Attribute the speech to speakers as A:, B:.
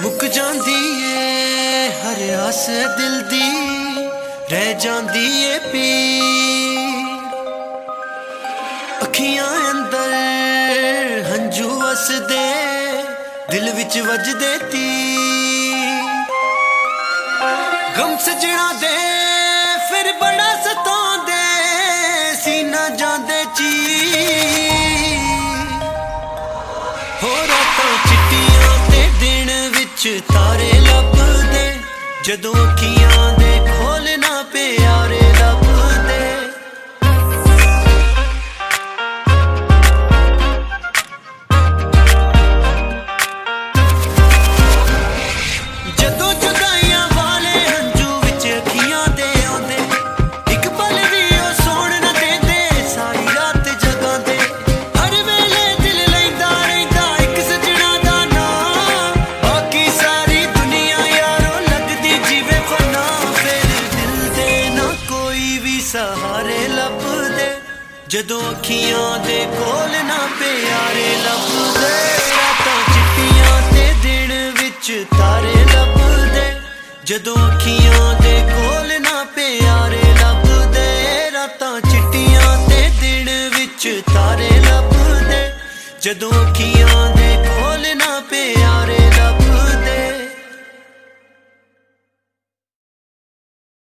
A: मुक जांदी ए हर आस दिल दी, रह जांदी ए पीड़। अखियां अंदर हंजू वसदे, दिल विच वजदे तीर। गम सजना दे फिर बड़ा सतांदे, सीना जांदे चीर। हो रातां चिट्टियां ते दिन विच तारे लभदे, जदों अखियां दे खोल ना प्यारे लभदे। जदों जुदाइयां वाले हंजू विच अखियां दे आउंदे, इक पल भी ओ सोण ना देंदे, सारी रात जगांदे। हर वेले दिल लैंदा रहिंदा इक सजना दा नाम, बाकी सारी दुनिया यारो लगदी जीवे फना। फिर दिल दे ना कोई भी सहारे लभदे, जदों अखियां दे कोल ना प्यारे लभदे। रातां चिट्टियां ते दिन विच तारे लभदे, जदों अखियां दे कोल ना प्यारे लभदे। रातां चिट्टियां ते दिन विच तारे लभदे, जदों अखियां दे कोल ना प्यारे